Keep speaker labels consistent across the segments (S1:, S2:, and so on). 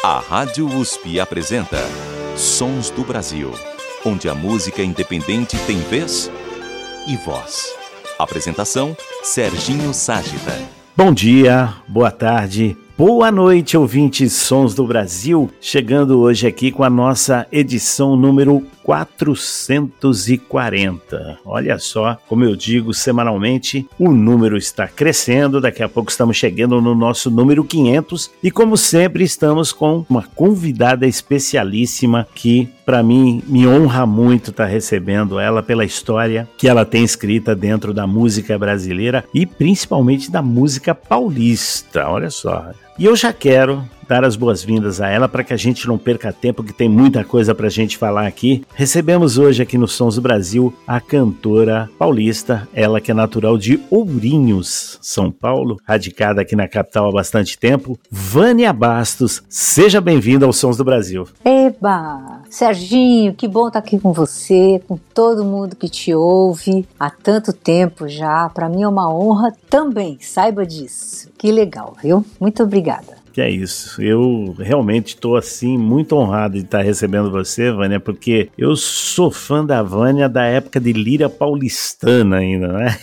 S1: A Rádio USP apresenta Sons do Brasil, onde a música independente tem vez e voz. Apresentação, Serginho Ságita.
S2: Bom dia, boa tarde, boa noite, ouvintes Sons do Brasil. Chegando hoje aqui com a nossa edição número 440. Olha só, como eu digo semanalmente, o número está crescendo. Daqui a pouco estamos chegando no nosso número 500 e, como sempre, estamos com uma convidada especialíssima que, para mim, me honra muito estar recebendo ela pela história que ela tem escrita dentro da música brasileira e principalmente da música paulista. Olha só. E eu já quero dar as boas-vindas a ela para que a gente não perca tempo, que tem muita coisa para a gente falar aqui. Recebemos hoje aqui no Sons do Brasil a cantora paulista, ela que é natural de Ourinhos, São Paulo, radicada aqui na capital há bastante tempo, Vânia Bastos. Seja bem-vinda ao Sons do Brasil.
S3: Eba! Serginho, que bom estar aqui com você, com todo mundo que te ouve há tanto tempo já. Para mim é uma honra também, saiba disso. Que legal, viu? Muito obrigada.
S2: Que é isso, eu realmente estou assim muito honrado de estar recebendo você, Vânia, porque eu sou fã da Vânia da época de Lira Paulistana ainda, né?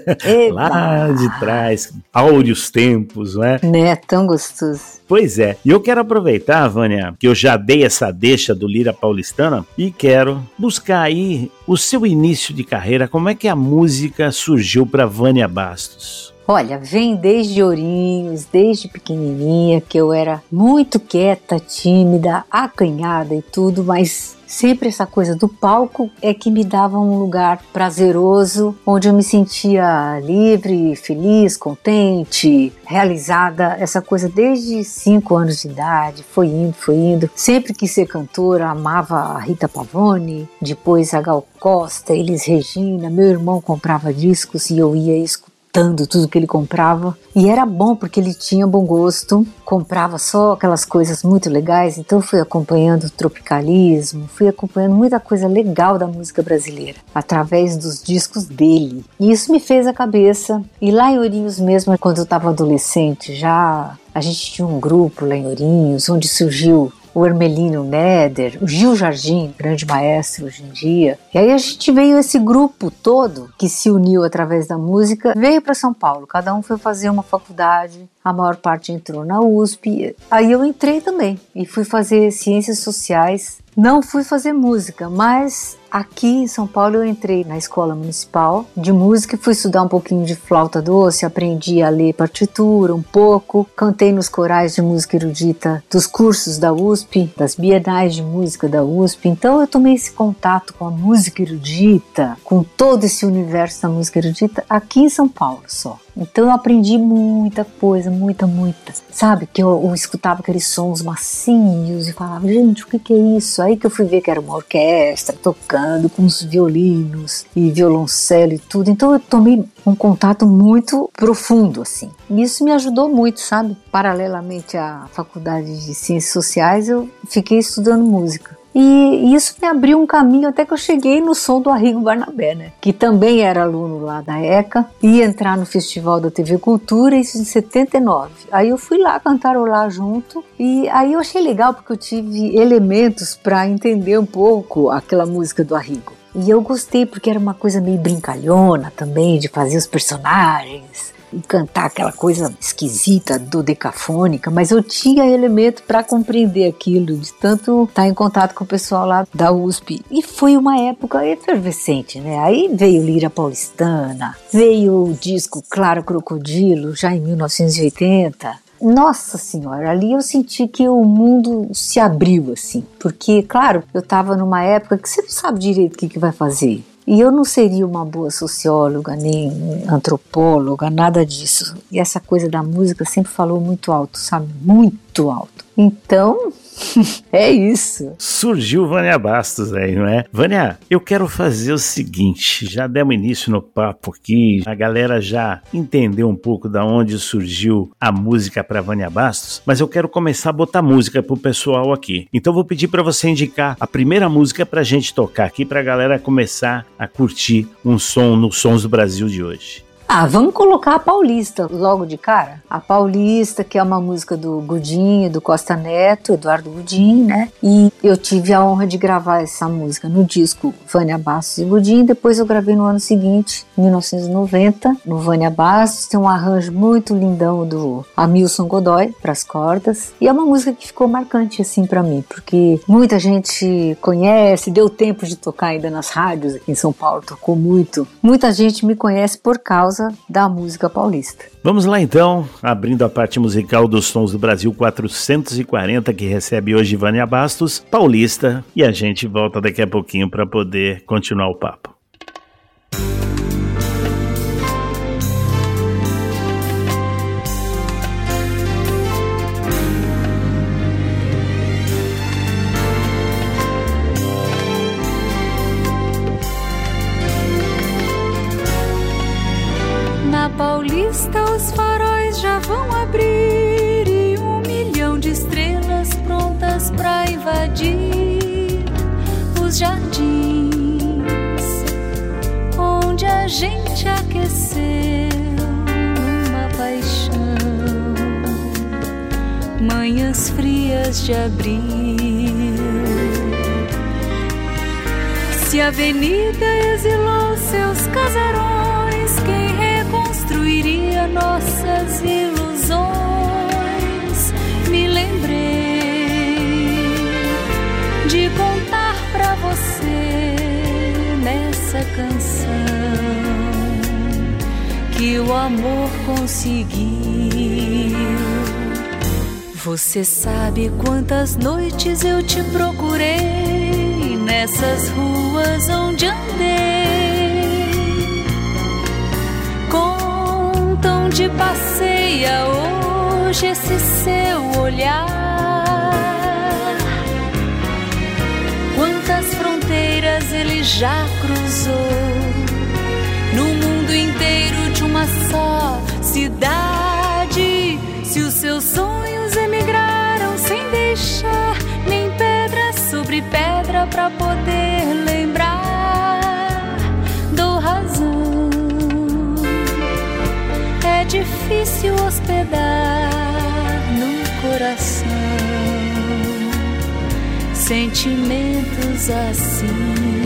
S2: Lá de trás, áureos tempos, né?
S3: Né, tão gostoso.
S2: Pois é, e eu quero aproveitar, Vânia, que eu já dei essa deixa do Lira Paulistana e quero buscar aí o seu início de carreira, como é que a música surgiu para Vânia Bastos?
S3: Olha, vem desde Ourinhos, desde pequenininha, que eu era muito quieta, tímida, acanhada e tudo, mas sempre essa coisa do palco é que me dava um lugar prazeroso, onde eu me sentia livre, feliz, contente, realizada. Essa coisa desde 5 anos de idade, foi indo. Sempre quis ser cantora, amava a Rita Pavone, depois a Gal Costa, Elis Regina. Meu irmão comprava discos e eu ia escutando tudo que ele comprava, e era bom porque ele tinha bom gosto, comprava só aquelas coisas muito legais, então fui acompanhando o tropicalismo, fui acompanhando muita coisa legal da música brasileira, através dos discos dele, e isso me fez a cabeça. E lá em Ourinhos mesmo, quando eu estava adolescente, já a gente tinha um grupo lá em Ourinhos, onde surgiu o Hermelino Neder, o Gil Jardim, grande maestro hoje em dia. E aí a gente veio, esse grupo todo que se uniu através da música, veio para São Paulo. Cada um foi fazer uma faculdade, a maior parte entrou na USP. Aí eu entrei também e fui fazer ciências sociais. Não fui fazer música, mas aqui em São Paulo eu entrei na Escola Municipal de Música e fui estudar um pouquinho de flauta doce, aprendi a ler partitura um pouco, cantei nos corais de música erudita dos cursos da USP, das bienais de música da USP. Então eu tomei esse contato com a música erudita, com todo esse universo da música erudita aqui em São Paulo só. Então eu aprendi muita coisa, muita. Sabe, que eu escutava aqueles sons macios e falava, gente, o que é isso? Aí que eu fui ver que era uma orquestra tocando com os violinos e violoncelo e tudo. Então eu tomei um contato muito profundo, assim. E isso me ajudou muito, sabe? Paralelamente à faculdade de Ciências Sociais, eu fiquei estudando música. E isso me abriu um caminho até que eu cheguei no som do Arrigo Barnabé, né? Que também era aluno lá da ECA, ia entrar no Festival da TV Cultura, isso em 79. Aí eu fui lá cantarolar junto e aí eu achei legal porque eu tive elementos para entender um pouco aquela música do Arrigo. E eu gostei porque era uma coisa meio brincalhona também, de fazer os personagens e cantar aquela coisa esquisita, dodecafônica, mas eu tinha elemento para compreender aquilo, de tanto estar em contato com o pessoal lá da USP. E foi uma época efervescente, né? Aí veio Lira Paulistana, veio o disco Claro Crocodilo, já em 1980. Nossa senhora, ali eu senti que o mundo se abriu, assim, porque, claro, eu estava numa época que você não sabe direito o que vai fazer. E eu não seria uma boa socióloga, nem antropóloga, nada disso. E essa coisa da música sempre falou muito alto, sabe? Muito alto. Então, é isso.
S2: Surgiu Vânia Bastos aí, não é? Vânia, eu quero fazer o seguinte, já demos início no papo aqui, a galera já entendeu um pouco da onde surgiu a música para Vânia Bastos, mas eu quero começar a botar música pro pessoal aqui. Então vou pedir para você indicar a primeira música pra gente tocar aqui, pra galera começar a curtir um som nos Sons do Brasil de hoje.
S3: Vamos colocar a Paulista logo de cara. A Paulista, que é uma música do Gudim, do Costa Neto, Eduardo Gudim, né? E eu tive a honra de gravar essa música no disco Vânia Bastos e Gudim. Depois eu gravei no ano seguinte, 1990, no Vânia Bastos. Tem um arranjo muito lindão do Hamilton Godoy para as cordas. E é uma música que ficou marcante assim para mim, porque muita gente conhece, deu tempo de tocar ainda nas rádios aqui em São Paulo, tocou muito. Muita gente me conhece por causa da música paulista.
S2: Vamos lá então, abrindo a parte musical dos Sons do Brasil 440, que recebe hoje Vânia Bastos, Paulista, e a gente volta daqui a pouquinho para poder continuar o papo.
S4: Paulista, os faróis já vão abrir e 1 milhão de estrelas prontas pra invadir os jardins onde a gente aqueceu numa paixão. Manhãs frias de abril. Se a avenida exilou seus casarões, quem reconstruiria nossas ilusões? Me lembrei de contar pra você nessa canção que o amor conseguiu. Você sabe quantas noites eu te procurei nessas ruas onde andei. Contam de passeia hoje esse seu olhar. Quantas fronteiras ele já cruzou no mundo inteiro de uma só cidade. Se os seus sonhos emigraram sem deixar nem pedra sobre pedra pra poder lembrar, dou razão. É difícil hospedar no coração sentimentos assim.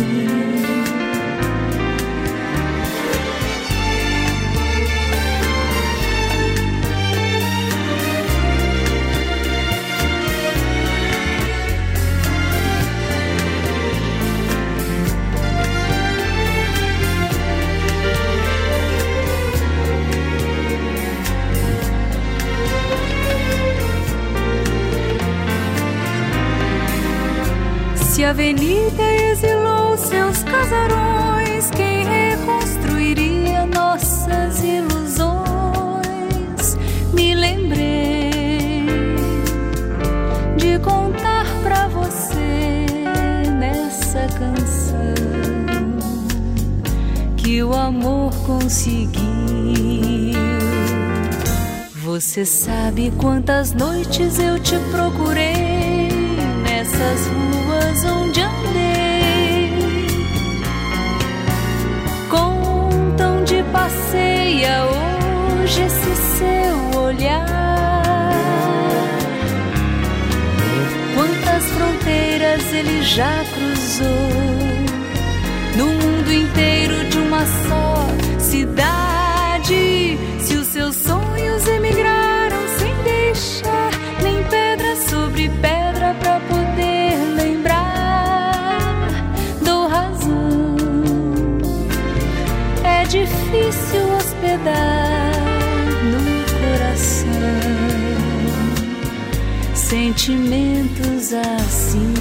S4: Se a avenida exilou seus casarões, quem reconstruiria nossas ilusões? Me lembrei de contar pra você nessa canção que o amor conseguiu. Você sabe quantas noites eu te procurei nessas ruas onde andei. Contam de passeia hoje esse seu olhar. Quantas fronteiras ele já cruzou no mundo inteiro de uma só cidade. Se os seus sonhos emigraram sem deixar nem pedra sobre pedra pra poder lembrar, dou razão. É difícil hospedar no coração sentimentos assim.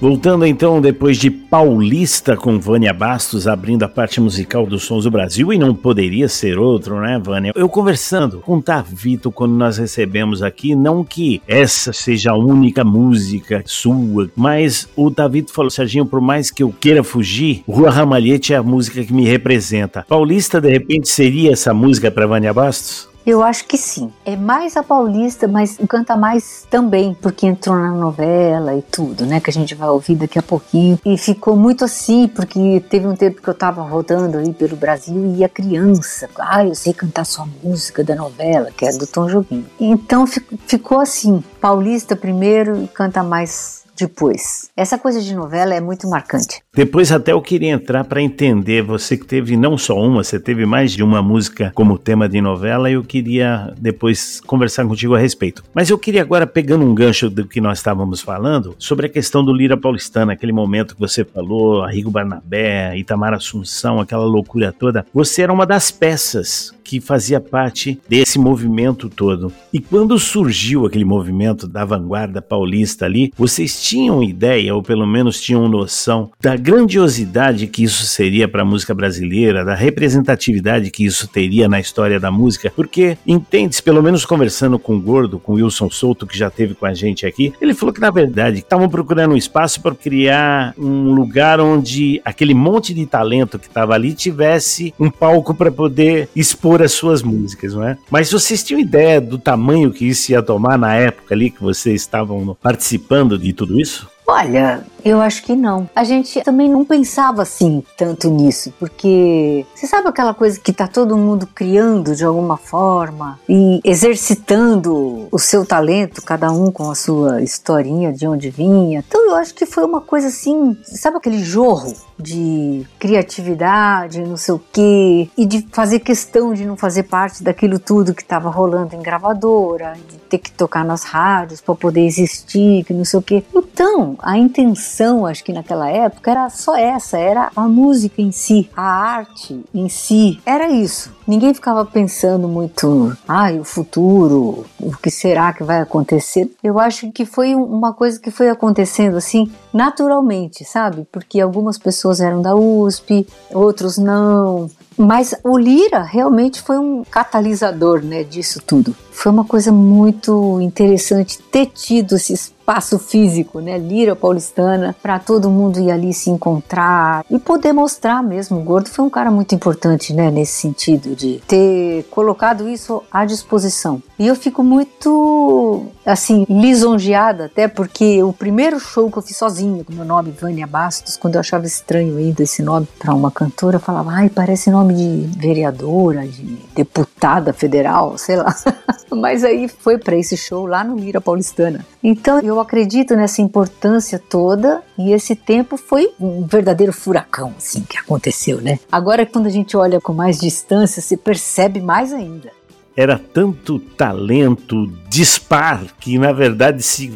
S2: Voltando então, depois de Paulista com Vânia Bastos abrindo a parte musical dos Sons do Brasil, e não poderia ser outro, né, Vânia? Eu conversando com o Tavito quando nós recebemos aqui, não que essa seja a única música sua, mas o Tavito falou: Serginho, por mais que eu queira fugir, Rua Ramalhete é a música que me representa. Paulista, de repente, seria essa música para Vânia Bastos?
S3: Eu acho que sim. É mais a Paulista, mas canta mais também, porque entrou na novela e tudo, né? Que a gente vai ouvir daqui a pouquinho. E ficou muito assim, porque teve um tempo que eu tava rodando aí pelo Brasil e ia criança. Eu sei cantar só música da novela, que é do Tom Jobim. Então ficou assim, Paulista primeiro e canta mais depois. Essa coisa de novela é muito marcante.
S2: Depois até eu queria entrar para entender, você que teve não só uma, você teve mais de uma música como tema de novela, e eu queria depois conversar contigo a respeito. Mas eu queria agora, pegando um gancho do que nós estávamos falando, sobre a questão do Lira Paulistana, aquele momento que você falou, Arrigo Barnabé, Itamar Assunção, aquela loucura toda. Você era uma das peças que fazia parte desse movimento todo. E quando surgiu aquele movimento da vanguarda paulista ali, vocês tinham ideia, ou pelo menos tinham noção, da grandiosidade que isso seria para a música brasileira, da representatividade que isso teria na história da música? Porque, entende-se, pelo menos conversando com o Gordo, com o Wilson Souto, que já esteve com a gente aqui, ele falou que, na verdade, estavam procurando um espaço para criar um lugar onde aquele monte de talento que estava ali tivesse um palco para poder expor as suas músicas, não é? Mas vocês tinham ideia do tamanho que isso ia tomar na época ali que vocês estavam participando de tudo isso?
S3: Olha, eu acho que não. A gente também não pensava assim tanto nisso, porque você sabe aquela coisa que tá todo mundo criando de alguma forma e exercitando o seu talento, cada um com a sua historinha de onde vinha. Então eu acho que foi uma coisa assim, sabe aquele jorro de criatividade, não sei o quê, e de fazer questão de não fazer parte daquilo tudo que estava rolando em gravadora, de ter que tocar nas rádios para poder existir, que não sei o quê. Então, a intenção, acho que naquela época, era só essa, era a música em si, a arte em si, era isso. Ninguém ficava pensando muito, o futuro, o que será que vai acontecer? Eu acho que foi uma coisa que foi acontecendo assim, naturalmente, sabe? Porque algumas pessoas eram da USP, outros não. Mas o Lira realmente foi um catalisador, né, disso tudo. Foi uma coisa muito interessante ter tido esse espaço físico, né, Lira Paulistana, para todo mundo ir ali se encontrar e poder mostrar mesmo. O Gordo foi um cara muito importante, né, nesse sentido de ter colocado isso à disposição. E eu fico muito, assim, lisonjeada, até porque o primeiro show que eu fiz sozinha, com meu nome, Vânia Bastos, quando eu achava estranho ainda esse nome para uma cantora, eu falava, parece nome de vereadora, de deputada federal, sei lá. Mas aí foi para esse show lá no Lira Paulistana. Então eu acredito nessa importância toda, e esse tempo foi um verdadeiro furacão, assim, que aconteceu, né? Agora, quando a gente olha com mais distância, se percebe mais ainda.
S2: Era tanto talento dispar que, na verdade, se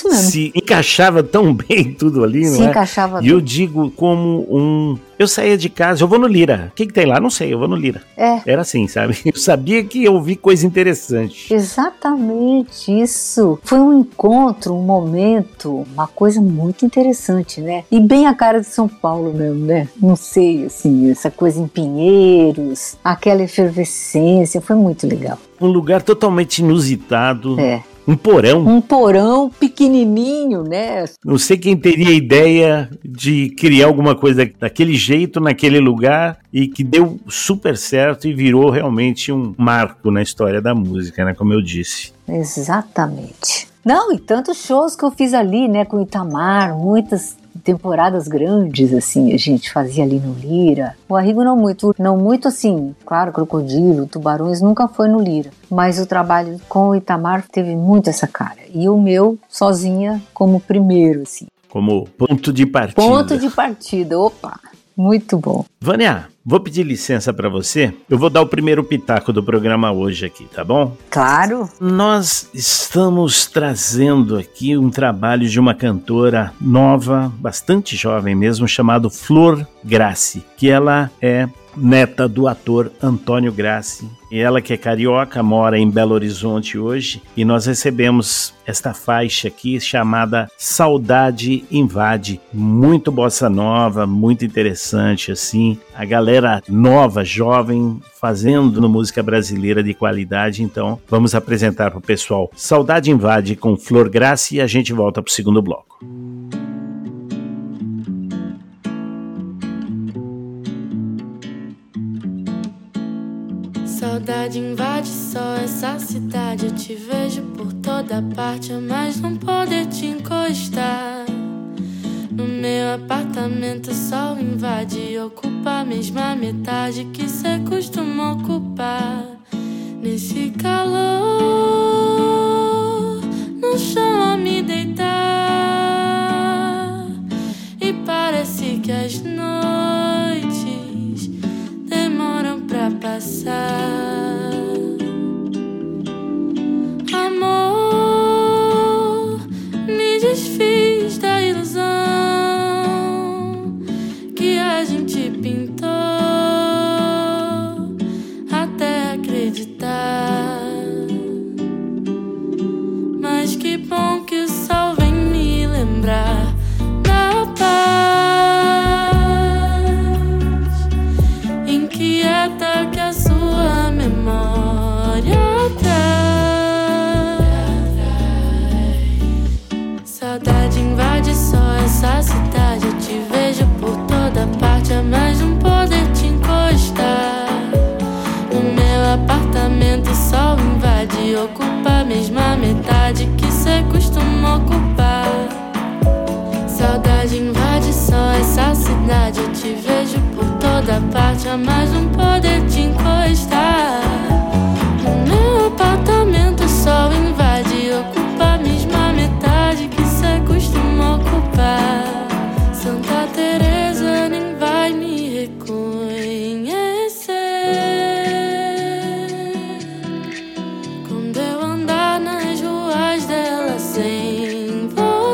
S2: encaixava tão bem tudo ali, não é? Se encaixava bem. E eu digo como eu saía de casa, eu vou no Lira. O que tem lá? Não sei, eu vou no Lira. Era assim, sabe? Eu sabia que eu ouvi coisa interessante.
S3: Exatamente, isso. Foi um encontro, um momento, uma coisa muito interessante, né? E bem a cara de São Paulo mesmo, né? Não sei, assim, essa coisa em Pinheiros, aquela efervescência, foi muito legal.
S2: Um lugar totalmente inusitado. Um porão.
S3: Um porão pequenininho, né?
S2: Não sei quem teria ideia de criar alguma coisa daquele jeito, naquele lugar, e que deu super certo e virou realmente um marco na história da música, né? Como eu disse.
S3: Exatamente. Não, e tantos shows que eu fiz ali, né? Com o Itamar, muitas temporadas grandes, assim, a gente fazia ali no Lira. O Arrigo não muito assim, claro, Crocodilo, Tubarões nunca foi no Lira, mas o trabalho com o Itamar teve muito essa cara, e o meu sozinha como primeiro, assim.
S2: Como ponto de partida.
S3: Ponto de partida, opa, muito bom.
S2: Vânia, vou pedir licença para você. Eu vou dar o primeiro pitaco do programa hoje aqui, tá bom?
S3: Claro.
S2: Nós estamos trazendo aqui um trabalho de uma cantora nova, bastante jovem mesmo, chamada Flor Grace, que ela é neta do ator Antônio Grassi. E ela, que é carioca, mora em Belo Horizonte hoje, e nós recebemos esta faixa aqui chamada Saudade Invade. Muito bossa nova, muito interessante assim. A galera nova, jovem, fazendo música brasileira de qualidade. Então vamos apresentar para o pessoal Saudade Invade com Flor Grassi e a gente volta para o segundo bloco.
S5: Saudade invade só essa cidade. Eu te vejo por toda parte, mas não poder te encostar. No meu apartamento o sol invade e ocupa a mesma metade que cê costuma ocupar. Nesse calor, no chão a me deitar, e parece que as noites demoram pra passar. Amor, me desfiz da ilusão que a gente pintou até acreditar. Mas que bom que o sol vem me lembrar da paz inquieta que a sua memória traz. Saudade invade só essa cidade. Eu te vejo por toda parte, mas não poder te encostar. No meu apartamento o sol invade e ocupa a mesma metade que cê costuma ocupar. Saudade invade só essa cidade. Eu te vejo por toda parte, mas não poder te encostar. No meu apartamento o sol invade e ocupa a mesma metade que cê costuma ocupar. Santa Teresa nem vai me reconhecer quando eu andar nas ruas dela sem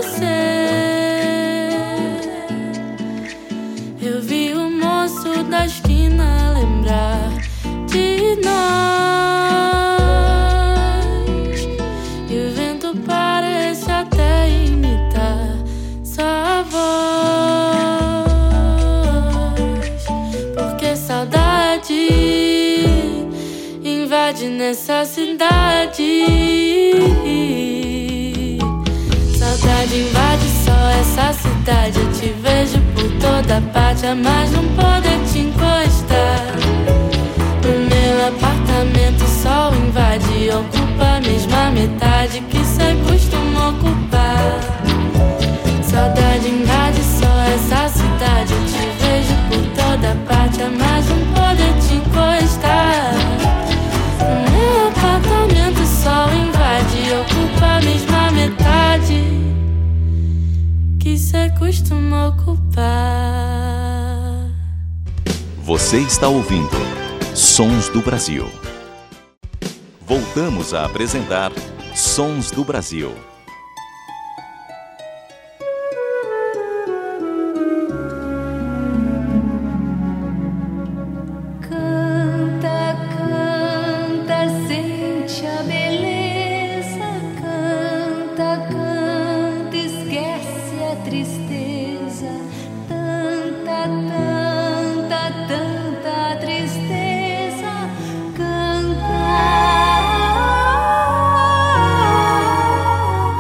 S5: você. Eu vi o moço da esquina lembrar de nós, e o vento parece até imitar sua voz, porque saudade invade nessa cidade. Saudade invade só essa cidade. Eu te vejo por toda parte, mas não poder te encostar. No meu apartamento o sol invade e ocupa a mesma metade que cê costuma ocupar. Saudade invade só essa cidade. Eu te vejo por toda parte, mas não poder te encostar. No meu apartamento o sol invade e ocupa a mesma metade que cê costuma ocupar.
S1: Você está ouvindo Sons do Brasil. Voltamos a apresentar Sons do Brasil.
S4: Canta, canta, sente a beleza. Canta, canta, esquece a tristeza. Tanta, tanta, tanta tristeza. Canta.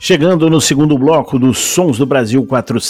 S2: Chegando no segundo bloco dos Sons do Brasil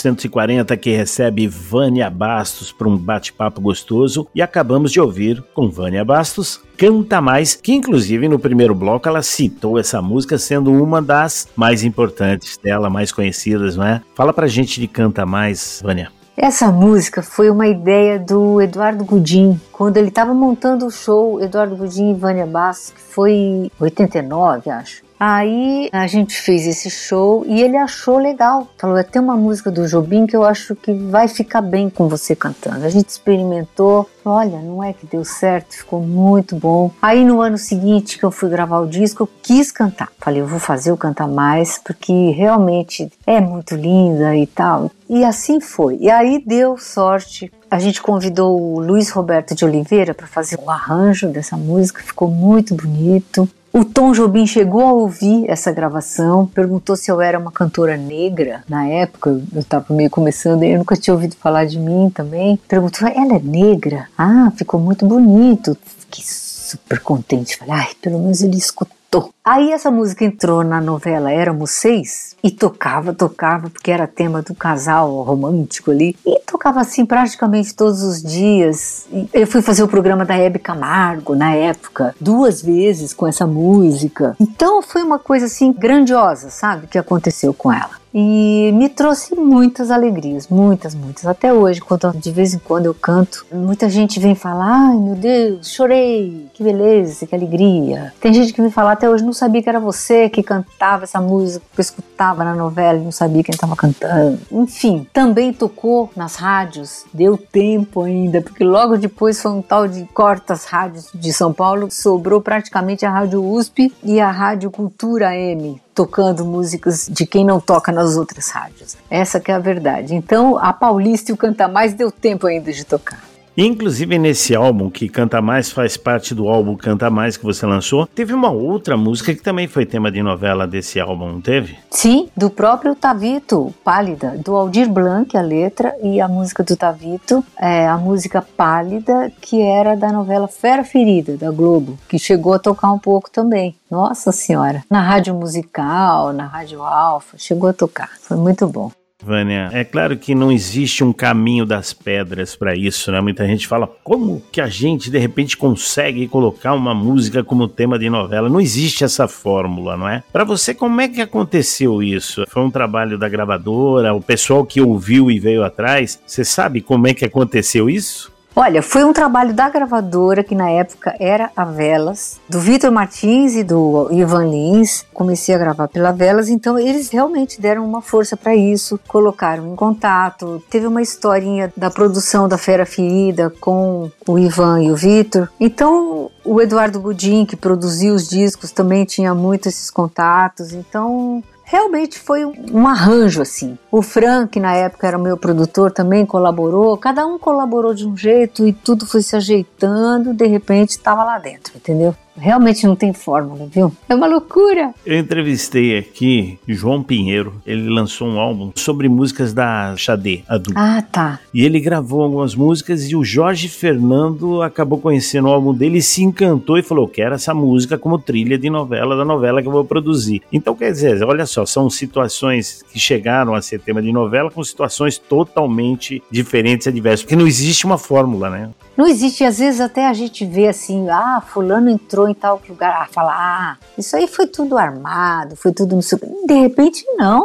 S2: 440, que recebe Vânia Bastos para um bate-papo gostoso, e acabamos de ouvir com Vânia Bastos Canta Mais, que inclusive no primeiro bloco ela citou essa música sendo uma das mais importantes dela, mais conhecidas, não é? Fala pra gente de Canta Mais, Vânia.
S3: Essa música foi uma ideia do Eduardo Gudim, quando ele estava montando o show, Eduardo Gudim e Vânia Bastos, que foi em 89, acho. Aí a gente fez esse show e ele achou legal. Falou, tem uma música do Jobim que eu acho que vai ficar bem com você cantando. A gente experimentou, olha, não é que deu certo, ficou muito bom. Aí no ano seguinte que eu fui gravar o disco, eu quis cantar. Falei, eu vou fazer o Canta Mais, porque realmente é muito linda e tal. E assim foi. E aí deu sorte. A gente convidou o Luiz Roberto de Oliveira para fazer o arranjo dessa música, ficou muito bonito. O Tom Jobim chegou a ouvir essa gravação, perguntou se eu era uma cantora negra. Na época, eu estava meio começando, eu nunca tinha ouvido falar de mim também. Perguntou, ela é negra? Ah, ficou muito bonito. Fiquei super contente. Falei, ai, pelo menos ele escutou. Aí essa música entrou na novela Éramos Seis e tocava, porque era tema do casal romântico ali. E tocava assim praticamente todos os dias. Eu fui fazer o programa da Hebe Camargo na época, 2 vezes com essa música. Então foi uma coisa assim grandiosa, sabe, que aconteceu com ela. E me trouxe muitas alegrias, muitas. Até hoje, quando de vez em quando eu canto, muita gente vem falar, ai meu Deus, chorei, que beleza, que alegria. Tem gente que vem falar até hoje, não sabia que era você que cantava essa música, que eu escutava na novela e não sabia quem estava cantando. Enfim, também tocou nas rádios, deu tempo ainda, porque logo depois foi um tal de corta as rádios de São Paulo, sobrou praticamente a Rádio USP e a Rádio Cultura M, tocando músicas de quem não toca nas outras rádios. Essa que é a verdade. Então, a Paulista e o Canta Mais deu tempo ainda de tocar.
S2: Inclusive nesse álbum, que Canta Mais faz parte do álbum Canta Mais que você lançou, teve uma outra música que também foi tema de novela desse álbum, não teve?
S3: Sim, do próprio Tavito, Pálida, do Aldir Blanc, a letra, e a música do Tavito, a música Pálida, que era da novela Fera Ferida, da Globo, que chegou a tocar um pouco também. Nossa Senhora, na Rádio Musical, na Rádio Alfa, chegou a tocar, foi muito bom.
S2: Vânia, é claro que não existe um caminho das pedras para isso, né? Muita gente fala, como que a gente de repente consegue colocar uma música como tema de novela? Não existe essa fórmula, não é? Para você, como é que aconteceu isso? Foi um trabalho da gravadora, o pessoal que ouviu e veio atrás? Você sabe como é que aconteceu isso?
S3: Olha, foi um trabalho da gravadora, que na época era a Velas, do Vitor Martins e do Ivan Lins. Comecei a gravar pela Velas, então eles realmente deram uma força para isso, colocaram em contato. Teve uma historinha da produção da Fera Ferida com o Ivan e o Vitor. Então o Eduardo Gudim, que produziu os discos, também tinha muito esses contatos, então realmente foi um arranjo assim. O Frank, que na época era o meu produtor, também colaborou. Cada um colaborou de um jeito e tudo foi se ajeitando. De repente estava lá dentro, entendeu? Realmente não tem fórmula, viu? É uma loucura.
S2: Eu entrevistei aqui João Pinheiro. Ele lançou um álbum sobre músicas da Xadê, Adu.
S3: Ah, tá.
S2: E ele gravou algumas músicas e o Jorge Fernando acabou conhecendo o álbum dele e se encantou e falou, quero essa música como trilha de novela, da novela que eu vou produzir. Então, quer dizer, olha só, são situações que chegaram a ser tema de novela com situações totalmente diferentes e adversas, porque não existe uma fórmula, né?
S3: Não existe, às vezes até a gente vê assim, fulano entrou em tal lugar, fala, isso aí foi tudo armado, foi tudo no seu... De repente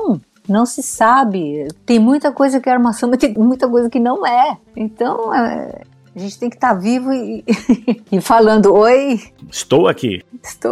S3: não se sabe. Tem muita coisa que é armação, mas tem muita coisa que não é. Então, a gente tem que estar vivo e falando, oi.
S2: Estou aqui,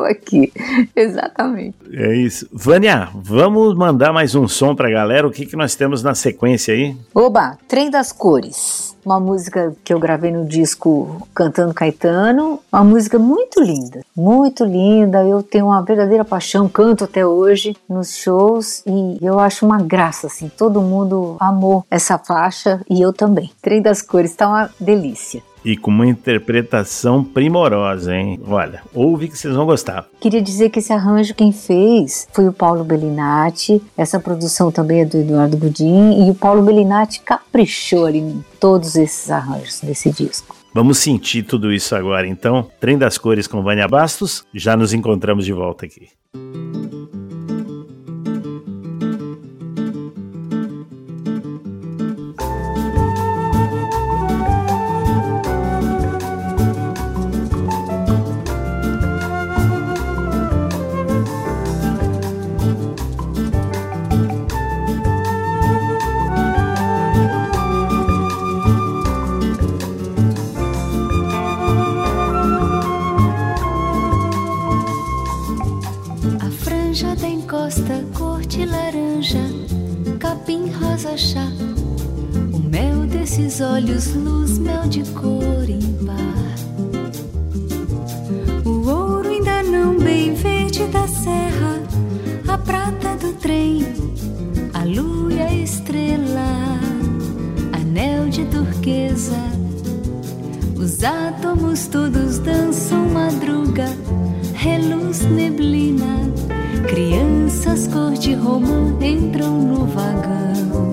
S3: exatamente.
S2: É isso. Vânia, vamos mandar mais um som pra galera. O que nós temos na sequência aí?
S3: Oba, Trem das Cores. Uma música que eu gravei no disco Cantando Caetano. Uma música muito linda. Eu tenho uma verdadeira paixão, canto até hoje nos shows e eu acho uma graça, assim. Todo mundo amou essa faixa e eu também. Trem das Cores, tá uma delícia.
S2: E com uma interpretação primorosa, hein? Olha, ouve que vocês vão gostar.
S3: Queria dizer que esse arranjo quem fez foi o Paulo Bellinati. Essa produção também é do Eduardo Gudim. E o Paulo Bellinati caprichou ali em todos esses arranjos desse disco.
S2: Vamos sentir tudo isso agora, então. Trem das Cores com Vânia Bastos. Já nos encontramos de volta aqui.
S4: laranja da encosta, cor de laranja, capim rosa chá. O mel desses olhos, luz, mel de cor ímpar. O ouro ainda não bem verde da serra, a prata do trem, a lua e a estrela, anel de turquesa. Os átomos todos dançam madruga, reluz neblina. Crianças cor de romã entram no vagão.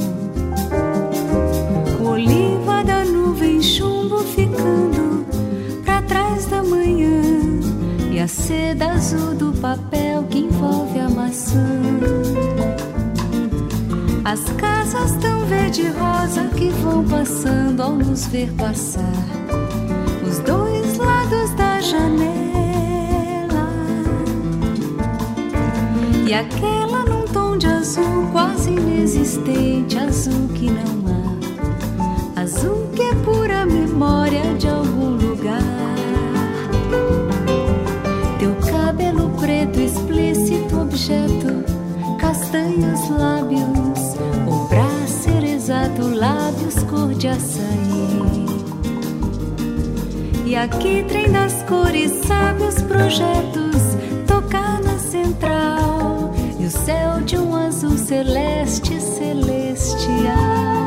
S4: O oliva da nuvem, chumbo ficando pra trás da manhã, e a seda azul do papel que envolve a maçã. As casas tão verde e rosa que vão passando ao nos ver passar, os dois lados da janela. E aquela num tom de azul quase inexistente, azul que não há, azul que é pura memória de algum lugar. Teu cabelo preto, explícito objeto, castanhos lábios, ou pra ser exato, lábios cor de açaí. E aqui trem das cores, sabe os projetos, tocar na central, e o céu de um azul celeste, celestial.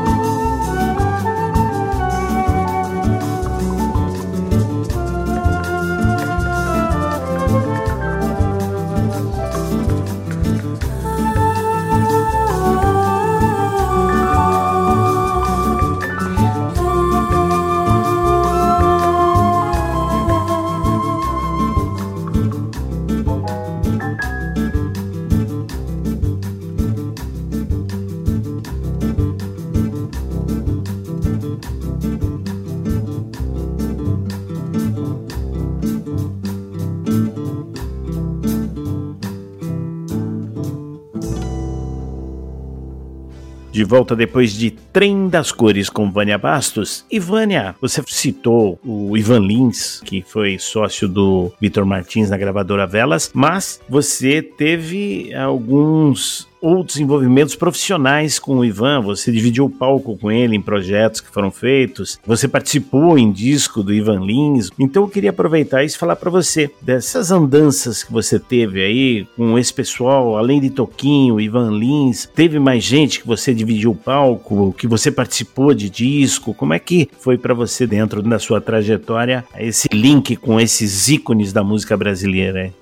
S2: De volta depois de Trem das Cores com Vânia Bastos. E Vânia, você citou o Ivan Lins, que foi sócio do Vitor Martins na gravadora Velas, mas você teve alguns outros envolvimentos profissionais com o Ivan. Você dividiu o palco com ele em projetos que foram feitos, você participou em disco do Ivan Lins. Então eu queria aproveitar isso e falar para você dessas andanças que você teve aí com esse pessoal, além de Toquinho, Ivan Lins, teve mais gente que você dividiu o palco, que você participou de disco? Como é que foi para você, dentro da sua trajetória, esse link com esses ícones da música brasileira, hein?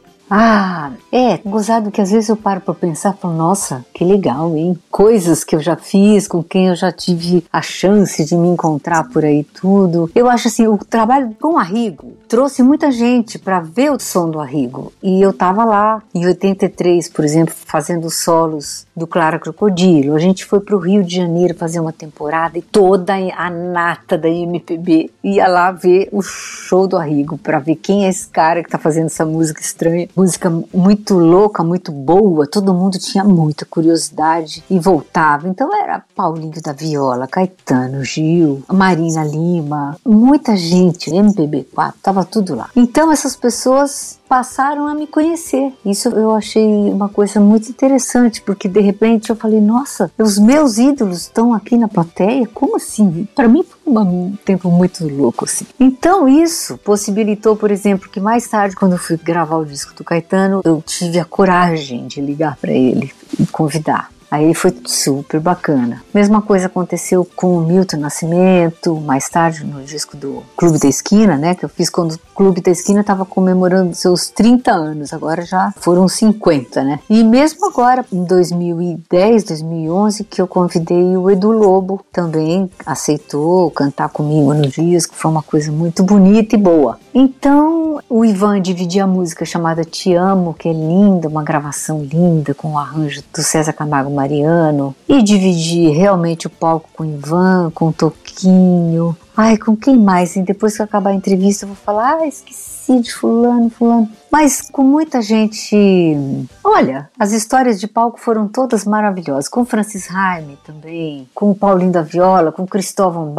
S3: Gozado que às vezes eu paro pra pensar e falo, nossa, que legal, hein? Coisas que eu já fiz, com quem eu já tive a chance de me encontrar por aí tudo. Eu acho assim, o trabalho com o Arrigo trouxe muita gente pra ver o som do Arrigo. E eu tava lá, em 83, por exemplo, fazendo solos do Clara Crocodilo. A gente foi pro Rio de Janeiro fazer uma temporada e toda a nata da MPB ia lá ver o show do Arrigo pra ver quem é esse cara que tá fazendo essa música estranha. Música muito louca, muito boa, todo mundo tinha muita curiosidade e voltava. Então era Paulinho da Viola, Caetano, Gil, Marina Lima, muita gente, MPB4, tava tudo lá. Então essas pessoas passaram a me conhecer. Isso eu achei uma coisa muito interessante, porque de repente eu falei, nossa, os meus ídolos estão aqui na plateia? Como assim? Para mim foi um tempo muito louco, assim. Então isso possibilitou, por exemplo, que mais tarde, quando eu fui gravar o disco do Caetano, eu tive a coragem de ligar para ele e convidar. Aí foi super bacana. Mesma coisa aconteceu com o Milton Nascimento, mais tarde no disco do Clube da Esquina, né? Que eu fiz quando o Clube da Esquina estava comemorando seus 30 anos, agora já foram 50, né? E mesmo agora, em 2010, 2011, que eu convidei o Edu Lobo, também aceitou cantar comigo no disco, foi uma coisa muito bonita e boa. Então, o Ivan dividia a música chamada Te Amo, que é linda, uma gravação linda, com o arranjo do César Camargo Mariano, e dividi realmente o palco com o Ivan, com o Toquinho, com quem mais? E depois que acabar a entrevista eu vou falar, esqueci de fulano. Mas com muita gente, olha, as histórias de palco foram todas maravilhosas, com Francis Raime também, com o Paulinho da Viola, com Cristóvão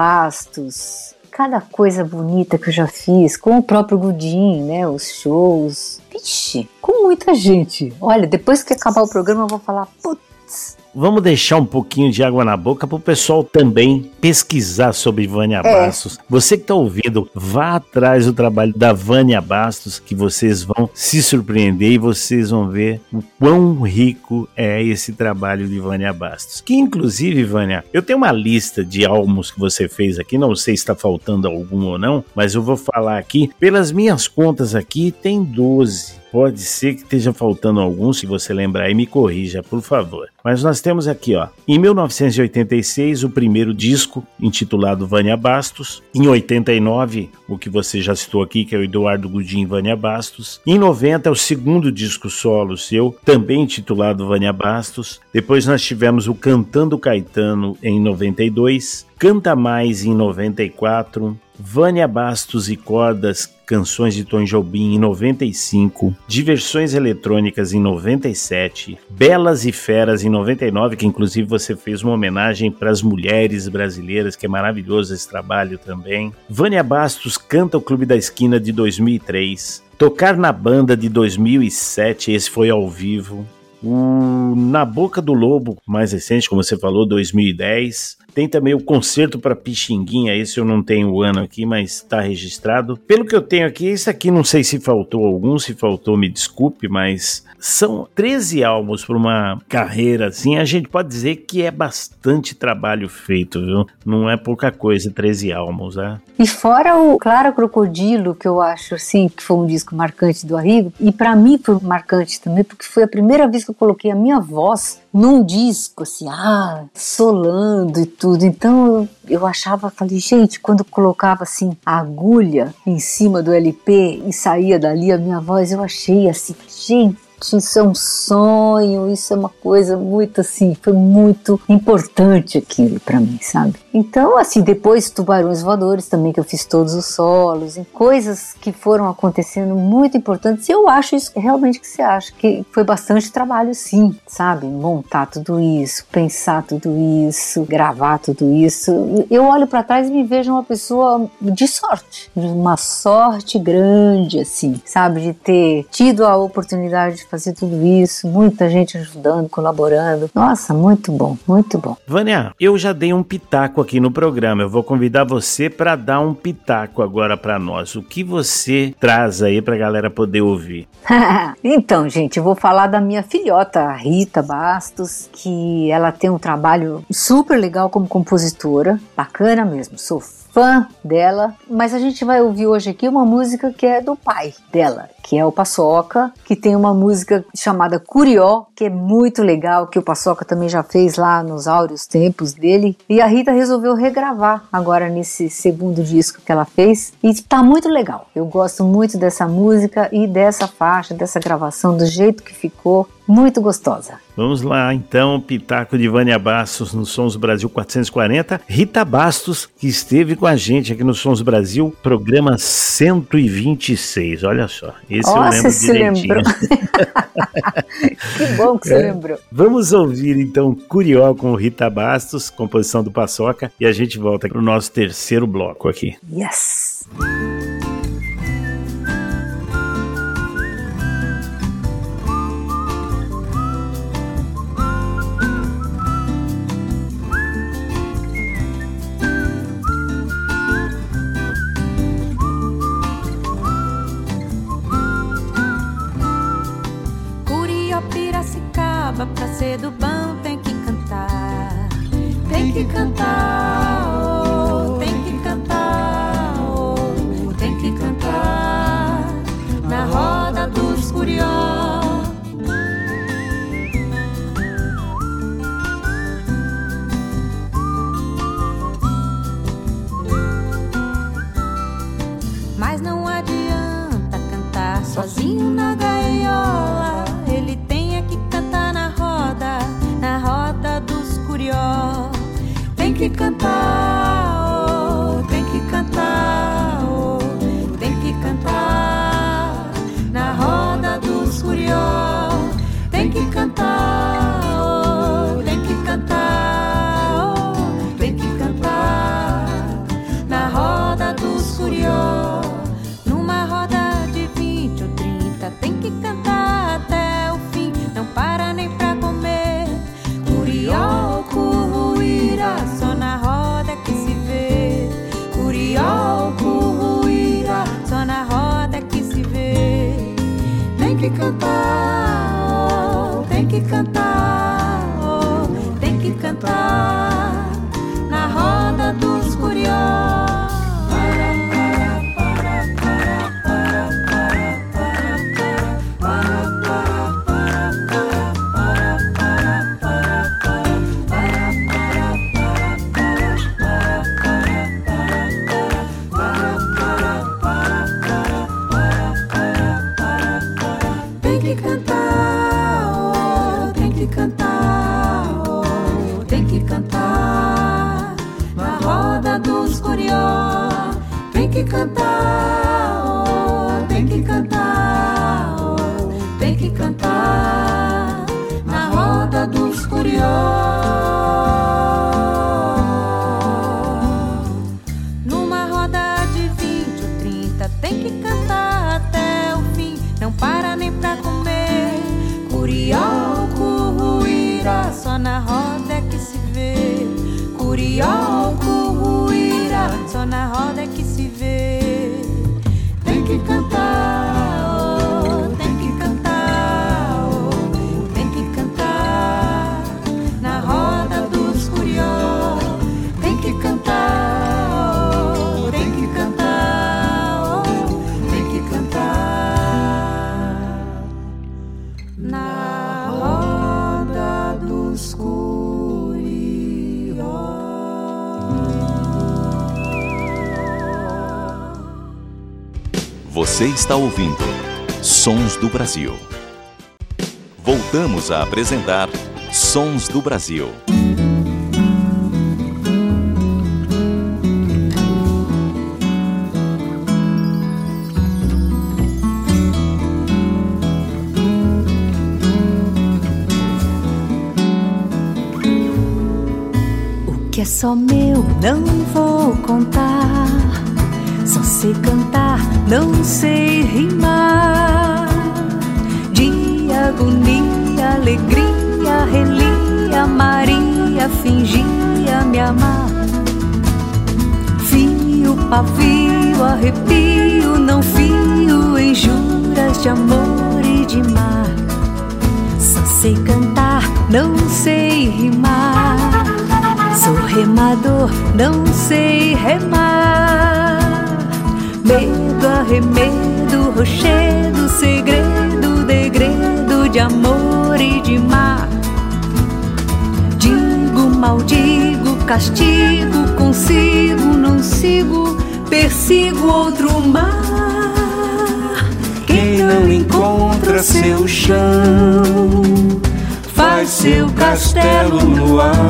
S3: Bastos, cada coisa bonita que eu já fiz, com o próprio Gudim, né, os shows. Ixi, com muita gente. Olha, depois que acabar o programa eu vou falar, putz.
S2: Vamos deixar um pouquinho de água na boca para o pessoal também pesquisar sobre Vânia Bastos. Você que está ouvindo, vá atrás do trabalho da Vânia Bastos, que vocês vão se surpreender e vocês vão ver o quão rico é esse trabalho de Vânia Bastos. Que inclusive, Vânia, eu tenho uma lista de álbuns que você fez aqui, não sei se está faltando algum ou não, mas eu vou falar aqui, pelas minhas contas aqui, tem 12. Pode ser que esteja faltando alguns, se você lembrar aí, me corrija, por favor. Mas nós temos aqui, ó, em 1986, o primeiro disco, intitulado Vânia Bastos. Em 89, o que você já citou aqui, que é o Eduardo Gudim Vânia Bastos. Em 90, o segundo disco solo seu, também intitulado Vânia Bastos. Depois nós tivemos o Cantando Caetano, em 92. Canta Mais, em 94. Vânia Bastos e Cordas, Canções de Tom Jobim, em 95, Diversões Eletrônicas, em 97, Belas e Feras, em 99, que inclusive você fez uma homenagem para as mulheres brasileiras, que é maravilhoso esse trabalho também. Vânia Bastos canta o Clube da Esquina, de 2003, Tocar na Banda, de 2007, esse foi ao vivo. O Na Boca do Lobo, mais recente, como você falou, 2010. Tem também o Concerto para Pixinguinha, esse eu não tenho o ano aqui, mas está registrado. Pelo que eu tenho aqui, esse aqui não sei se faltou algum, se faltou me desculpe, mas são 13 álbuns para uma carreira assim, a gente pode dizer que é bastante trabalho feito, viu? Não é pouca coisa, 13 álbuns, né?
S3: E fora o Clara Crocodilo, que eu acho assim, que foi um disco marcante do Arrigo, e para mim foi marcante também, porque foi a primeira vez que eu coloquei a minha voz num disco, assim, solando e tudo. Então eu achava, falei, gente, quando eu colocava assim a agulha em cima do LP e saía dali a minha voz, eu achei assim, gente, isso é um sonho, isso é uma coisa muito assim, foi muito importante aquilo pra mim, sabe? Então, assim, depois Tubarões Voadores também, que eu fiz todos os solos, e coisas que foram acontecendo muito importantes, e eu acho isso realmente que você acha, que foi bastante trabalho sim, sabe? Montar tudo isso, pensar tudo isso, gravar tudo isso. Eu olho pra trás e me vejo uma pessoa de sorte, uma sorte grande, assim, sabe? De ter tido a oportunidade de fazer tudo isso, muita gente ajudando, colaborando. Nossa, muito bom, muito bom.
S2: Vânia, eu já dei um pitaco aqui no programa, eu vou convidar você para dar um pitaco agora para nós. O que você traz aí pra galera poder ouvir?
S3: Então, gente, eu vou falar da minha filhota, a Rita Bastos, que ela tem um trabalho super legal como compositora, bacana mesmo, sou fã dela, mas a gente vai ouvir hoje aqui uma música que é do pai dela, que é o Paçoca, que tem uma música chamada Curió, que é muito legal, que o Paçoca também já fez lá nos áureos tempos dele, e a Rita resolveu regravar agora nesse segundo disco que ela fez, e tá muito legal. Eu gosto muito dessa música e dessa faixa, dessa gravação, do jeito que ficou, muito gostosa.
S2: Vamos lá, então, pitaco de Vânia Bastos no Sons Brasil 440. Rita Bastos, que esteve com a gente aqui no Sons Brasil, programa 126. Olha só, esse
S3: Nossa,
S2: eu lembro
S3: você
S2: direitinho.
S3: lembrou. Que bom que você lembrou.
S2: Vamos ouvir, então, Curió com Rita Bastos, composição do Paçoca, e a gente volta para o nosso terceiro bloco aqui.
S3: Yes!
S4: Pra ser do bom tem que cantar, tem que cantar, oh, tem que cantar, oh, tem que cantar na roda dos curió. Mas não adianta cantar sozinho na gaiola, ele tem que cantar na roda dos curió. Tem que cantar, oh, tem que cantar, oh, tem que cantar na roda dos curió. Tem que cantar, oh, tem que cantar, oh, tem que cantar na roda dos curió. Numa roda de 20 ou 30 tem que cantar, oh, tem que cantar, oh, tem que cantar na roda dos curiosos. Tem que cantar, oh, tem que cantar, oh, tem que cantar na roda dos curiosos. Numa roda de 20 ou 30 tem que cantar até o fim, não para nem pra comer. Curió, curruíra, só na roda é que se vê. Curió, curruíra, só na roda é que se vê. Tem que cantar, oh, tem que cantar, oh, tem que cantar na roda dos curió. Tem que cantar, oh, tem que cantar, oh, tem que cantar na roda dos curió.
S1: Você está ouvindo Sons do Brasil. Voltamos a apresentar Sons do Brasil.
S4: O que é só meu não vou contar. Só sei cantar, não sei rimar. De agonia, alegria, relia, Maria fingia me amar. Fio, pavio, arrepio, não fio em juras de amor e de mar. Só sei cantar, não sei rimar. Sou remador, não sei remar. Medo, arremedo, rochedo, segredo, degredo de amor e de mar. Digo, maldigo, castigo, consigo, não sigo, persigo outro mar. Quem não encontra seu chão, faz seu castelo no ar.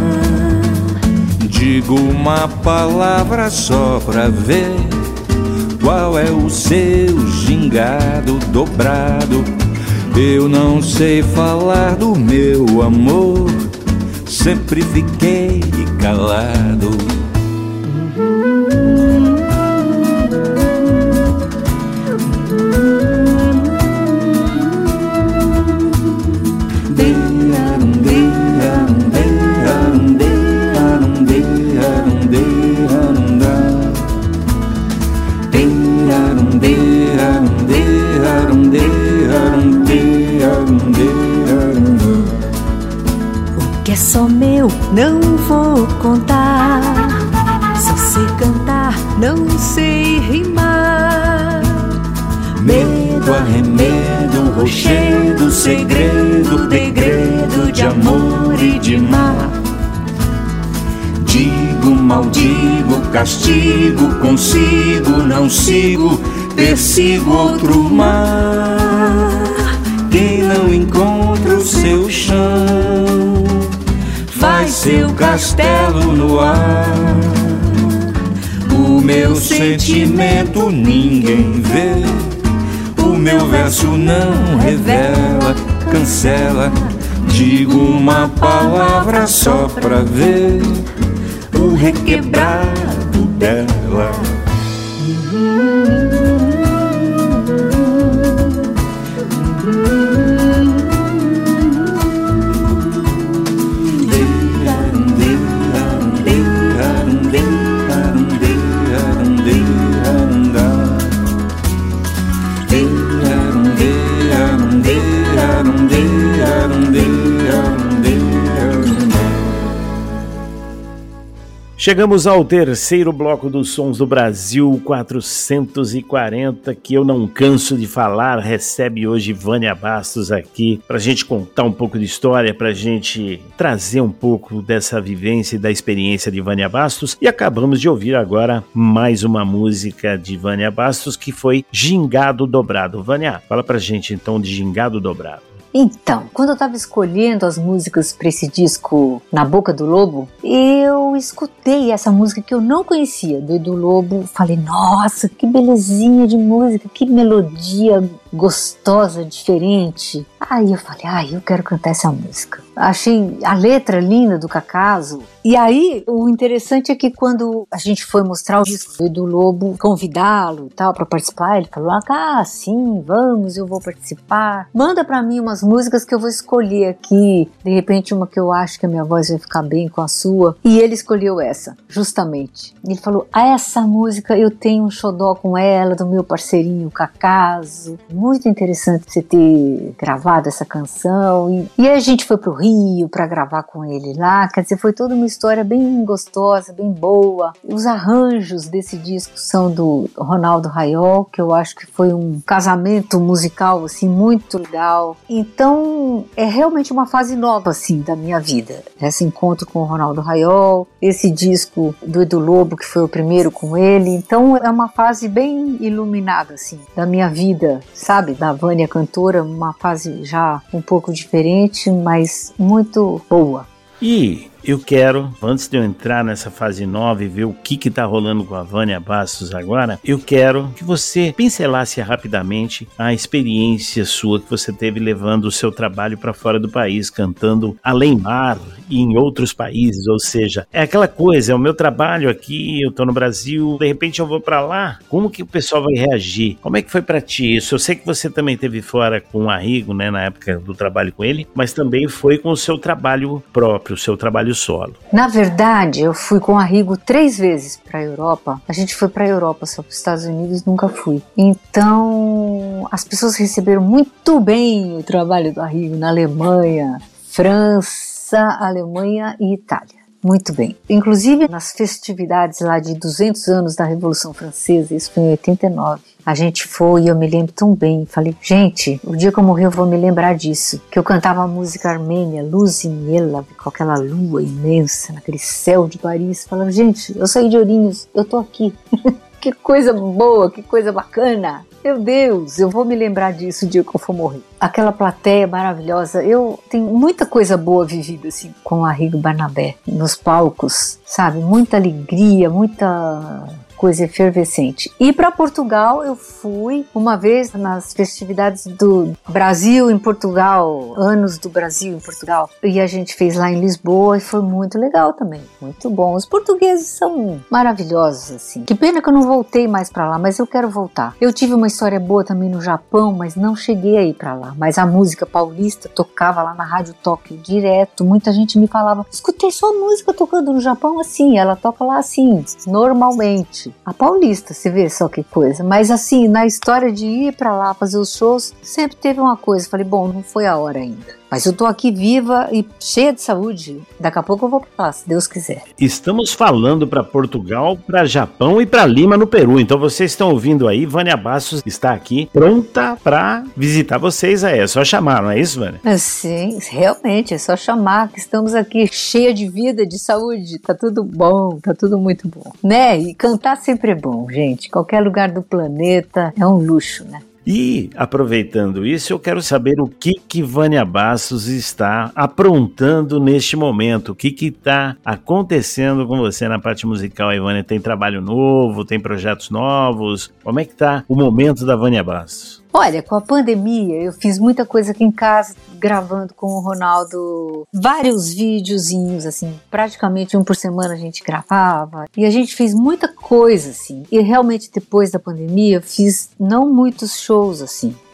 S6: Digo uma palavra só pra ver qual é o seu gingado dobrado. Eu não sei falar do meu amor, sempre fiquei calado.
S4: Só meu, não vou contar. Só sei cantar, não sei rimar. Medo, arremedo, rochedo, segredo, degredo de amor e de mar. Digo, maldigo, castigo, consigo, não sigo, persigo outro mar. Quem não encontra o seu chão, faz seu castelo no ar. O meu sentimento ninguém vê, o meu verso não revela, cancela. Digo uma palavra só pra ver o requebrado dela.
S2: Chegamos ao terceiro bloco dos Sons do Brasil 440, que eu não canso de falar, recebe hoje Vânia Bastos aqui pra gente contar um pouco de história, pra gente trazer um pouco dessa vivência e da experiência de Vânia Bastos. E acabamos de ouvir agora mais uma música de Vânia Bastos, que foi Gingado Dobrado. Vânia, fala pra gente então de Gingado Dobrado.
S3: Então, quando eu estava escolhendo as músicas para esse disco Na Boca do Lobo, eu escutei essa música que eu não conhecia, do Edu Lobo. Falei, nossa, que belezinha de música, que melodia gostosa, diferente. Aí eu falei, eu quero cantar essa música. Achei a letra linda do Cacaso. E aí, o interessante é que quando a gente foi mostrar o disco do Edu Lobo, convidá-lo e tal para participar, ele falou, sim, vamos, eu vou participar. Manda para mim umas músicas que eu vou escolher aqui. De repente, uma que eu acho que a minha voz vai ficar bem com a sua. E ele escolheu essa, justamente. Ele falou, essa música eu tenho um xodó com ela, do meu parceirinho Cacaso. Muito interessante você ter gravado essa canção. E a gente foi pro Rio para gravar com ele lá. Quer dizer, foi toda uma história bem gostosa, bem boa. Os arranjos desse disco são do Ronaldo Raiol, que eu acho que foi um casamento musical assim muito legal. Então, é realmente uma fase nova assim da minha vida. Esse encontro com o Ronaldo Raiol, esse disco do Edu Lobo, que foi o primeiro com ele. Então, é uma fase bem iluminada assim da minha vida, sabe? Da Vânia cantora, uma fase já um pouco diferente, mas muito boa.
S2: E eu quero, antes de eu entrar nessa fase nova e ver o que tá rolando com a Vânia Bastos agora, eu quero que você pincelasse rapidamente a experiência sua que você teve levando o seu trabalho para fora do país, cantando além mar e em outros países, ou seja, é aquela coisa, é o meu trabalho aqui, eu tô no Brasil, de repente eu vou para lá, como que o pessoal vai reagir? Como é que foi para ti isso? Eu sei que você também esteve fora com o Arrigo, né, na época do trabalho com ele, mas também foi com o seu trabalho próprio, o seu trabalho solo.
S3: Na verdade, eu fui com o Arrigo 3 vezes para a Europa. A gente foi para a Europa, só para os Estados Unidos nunca fui. Então, as pessoas receberam muito bem o trabalho do Arrigo na Alemanha, França, Alemanha e Itália. Muito bem. Inclusive, nas festividades lá de 200 anos da Revolução Francesa, isso foi em 89, a gente foi e eu me lembro tão bem. Falei, gente, o dia que eu morrer eu vou me lembrar disso. Que eu cantava a música armênia, Luz em Ela, com aquela lua imensa, naquele céu de Paris. Falava, gente, eu saí de Ourinhos, eu tô aqui. Que coisa boa, que coisa bacana. Meu Deus, eu vou me lembrar disso o dia que eu for morrer. Aquela plateia maravilhosa. Eu tenho muita coisa boa vivida assim com o Arrigo Barnabé nos palcos, sabe? Muita alegria, muita coisa efervescente. E para Portugal eu fui uma vez nas festividades do Brasil em Portugal, anos do Brasil em Portugal, e a gente fez lá em Lisboa e foi muito legal também, muito bom. Os portugueses são maravilhosos assim. Que pena que eu não voltei mais para lá, mas eu quero voltar. Eu tive uma história boa também no Japão, mas não cheguei a ir para lá. Mas a música paulista tocava lá na Rádio Tóquio direto. Muita gente me falava, escutei sua música tocando no Japão assim, ela toca lá assim, normalmente. A paulista, você vê só que coisa. Mas assim, na história de ir pra lá fazer os shows, sempre teve uma coisa. Falei, bom, não foi a hora ainda. Mas eu tô aqui viva e cheia de saúde. Daqui a pouco eu vou pra lá, se Deus quiser.
S2: Estamos falando para Portugal, para Japão e para Lima, no Peru. Então vocês estão ouvindo aí, Vânia Bastos está aqui, pronta para visitar vocês aí. É só chamar, não é isso, Vânia?
S3: Sim, realmente, é só chamar que estamos aqui cheia de vida, de saúde. Tá tudo bom, tá tudo muito bom. Né? E cantar sempre é bom, gente. Qualquer lugar do planeta é um luxo, né?
S2: E, aproveitando isso, eu quero saber o que Vânia Bastos está aprontando neste momento. O que está acontecendo com você na parte musical, aí, Vânia? Tem trabalho novo? Tem projetos novos? Como é que está o momento da Vânia Bastos?
S3: Olha, com a pandemia eu fiz muita coisa aqui em casa, gravando com o Ronaldo vários videozinhos, assim, praticamente um por semana a gente gravava e a gente fez muita coisa, assim, e realmente depois da pandemia eu fiz não muitos shows, assim,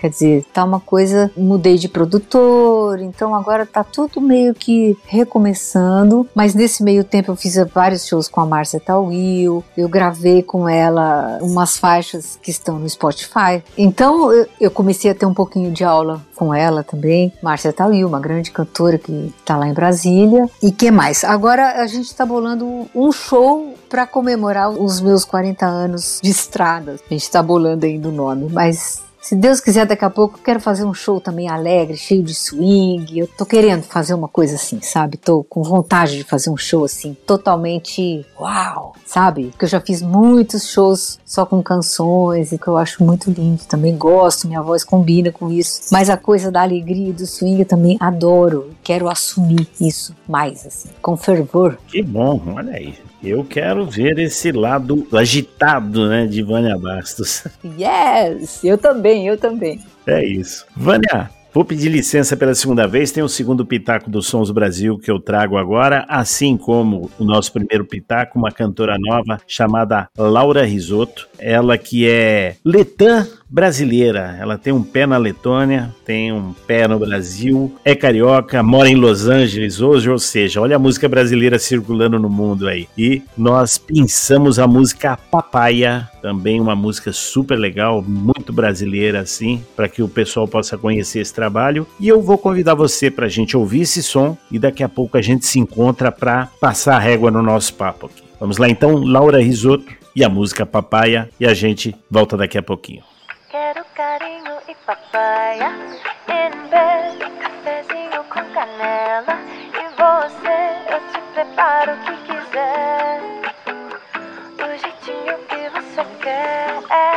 S3: Quer dizer, tá uma coisa, mudei de produtor, então agora tá tudo meio que recomeçando, mas nesse meio tempo eu fiz vários shows com a Márcia Tawil, eu gravei com ela umas faixas que estão no Spotify, então eu comecei a ter um pouquinho de aula com ela também, Márcia Tawil, uma grande cantora que tá lá em Brasília, e que mais? Agora a gente tá bolando um show para comemorar os meus 40 anos de estrada, a gente tá bolando ainda o nome, mas se Deus quiser, daqui a pouco eu quero fazer um show também alegre, cheio de swing. Eu tô querendo fazer uma coisa assim, sabe? Tô com vontade de fazer um show assim, totalmente uau, sabe? Porque eu já fiz muitos shows só com canções e que eu acho muito lindo. Também gosto, minha voz combina com isso. Mas a coisa da alegria e do swing eu também adoro. Quero assumir isso mais, assim, com fervor.
S2: Que bom, olha aí. Eu quero ver esse lado agitado, né, de Vânia Bastos.
S3: Yes! Eu também.
S2: É isso. Vânia, vou pedir licença pela segunda vez, tem o segundo pitaco dos Sons do Brasil que eu trago agora, assim como o nosso primeiro pitaco, uma cantora nova chamada Laura Risotto, ela que é letã brasileira, ela tem um pé na Letônia, tem um pé no Brasil, é carioca, mora em Los Angeles hoje, ou seja, olha a música brasileira circulando no mundo aí. E nós pensamos a música Papaya, também uma música super legal, muito brasileira assim, para que o pessoal possa conhecer esse trabalho. E eu vou convidar você para a gente ouvir esse som e daqui a pouco a gente se encontra para passar a régua no nosso papo aqui. Vamos lá então, Laura Risotto e a música Papaya, e a gente volta daqui a pouquinho.
S7: Quero carinho e papaya, em bed, cafezinho com canela. E você, eu te preparo o que quiser, do jeitinho que você quer.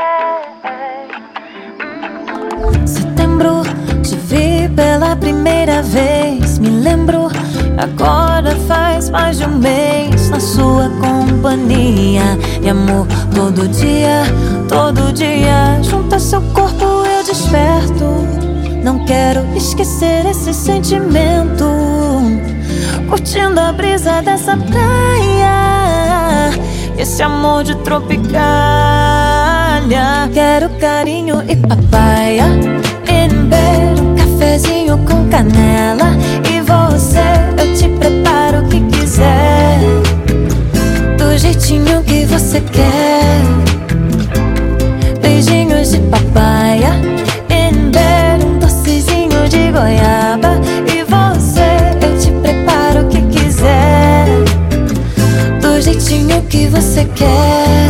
S4: Setembro, te vi pela primeira vez. Me lembro, agora faz mais de um mês, na sua companhia. E amor, todo dia, junto a seu corpo eu desperto. Não quero esquecer esse sentimento, curtindo a brisa dessa praia, esse amor de tropicália. Quero carinho e papaya, em bed, um cafezinho com canela. E você, eu te preparo o que quiser, do jeitinho que você quer. Beijinhos de papaya, em bed, um docezinho de goiaba. E você, eu te preparo o que quiser, do jeitinho que você quer.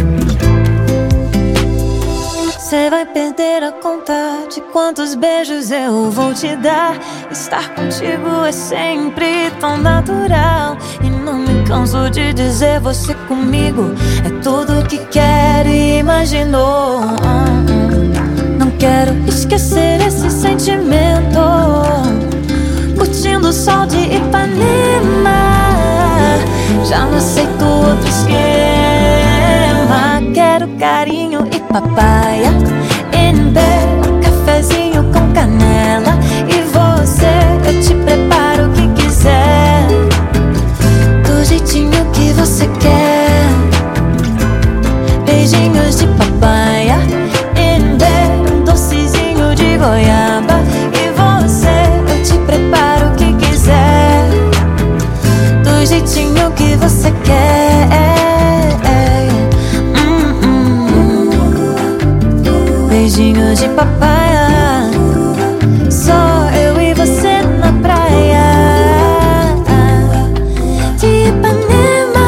S4: Você vai perder a conta de quantos beijos eu vou te dar. Estar contigo é sempre tão natural, e não me canso de dizer, você comigo é tudo o que quero e imaginou. Não quero esquecer esse sentimento, curtindo o sol de Ipanema. Já não aceito outro esquema. Quero carinho e papaya, em bed, um cafezinho com canela. E você, eu te preparo o que quiser, do jeitinho que você quer. Beijinhos de papaya, em bed, um docezinho de goiaba. E você, eu te preparo o que quiser, do jeitinho que você quer. Beijinhos de papaya, só eu e você na praia de Ipanema.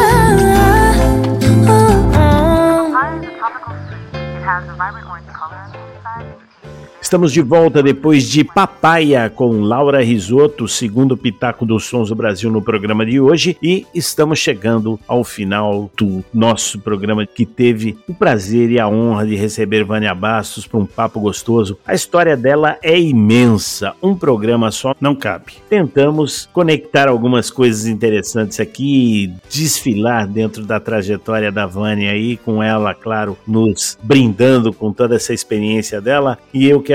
S2: Estamos de volta depois de Papaya com Laura Risotto, segundo pitaco dos Sons do Brasil no programa de hoje, e estamos chegando ao final do nosso programa, que teve o prazer e a honra de receber Vânia Bastos para um papo gostoso. A história dela é imensa, um programa só não cabe. Tentamos conectar algumas coisas interessantes aqui, desfilar dentro da trajetória da Vânia aí, com ela, claro, nos brindando com toda essa experiência dela, e eu quero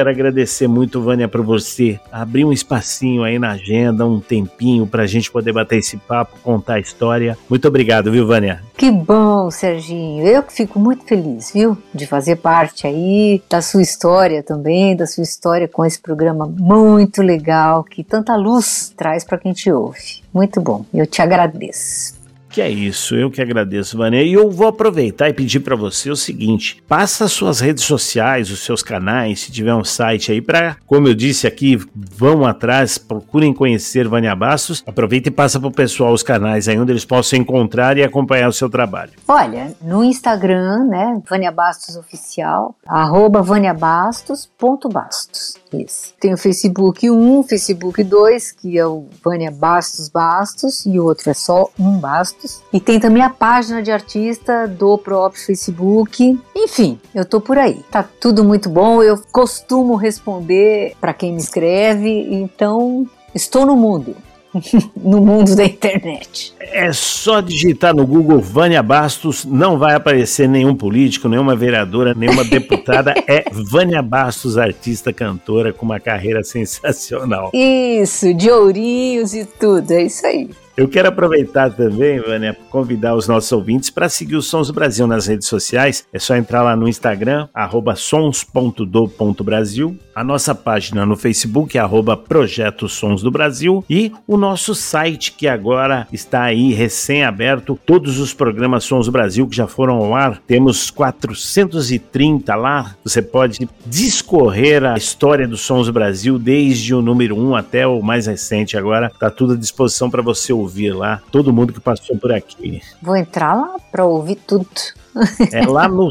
S2: quero agradecer muito, Vânia, por você abrir um espacinho aí na agenda, um tempinho pra gente poder bater esse papo, contar a história. Muito obrigado, viu, Vânia?
S3: Que bom, Serginho. Eu que fico muito feliz, viu, de fazer parte aí da sua história também, da sua história com esse programa muito legal, que tanta luz traz para quem te ouve. Muito bom, eu te agradeço.
S2: Que é isso, eu que agradeço, Vânia. E eu vou aproveitar e pedir para você o seguinte: passa as suas redes sociais, os seus canais, se tiver um site aí para, como eu disse aqui, vão atrás, procurem conhecer Vânia Bastos. Aproveita e passa pro pessoal os canais aí onde eles possam encontrar e acompanhar o seu trabalho.
S3: Olha, no Instagram, né, Vânia Bastos Oficial, @vaniabastos.bastos. Esse. Tem o Facebook 1, Facebook 2, que é o Vânia Bastos Bastos, e o outro é só um Bastos. E tem também a página de artista do próprio Facebook. Enfim, eu tô por aí. Tá tudo muito bom, eu costumo responder para quem me escreve, então estou no mundo. No mundo da internet.
S2: É só digitar no Google Vânia Bastos, não vai aparecer nenhum político, nenhuma vereadora, nenhuma deputada. É Vânia Bastos, artista, cantora com uma carreira sensacional.
S3: Isso, de ourinhos e tudo, é isso aí.
S2: Eu quero aproveitar também, Vânia, para convidar os nossos ouvintes para seguir o Sons do Brasil nas redes sociais. É só entrar lá no Instagram, @sons.do.brasil, a nossa página no Facebook, @Projeto Sons do Brasil, e o nosso site, que agora está aí recém-aberto, todos os programas Sons do Brasil que já foram ao ar. Temos 430 lá. Você pode discorrer a história dos Sons do Brasil, desde o número 1 até o mais recente. Agora está tudo à disposição para você ouvir lá, todo mundo que passou por aqui.
S3: Vou entrar lá para ouvir tudo.
S2: É lá no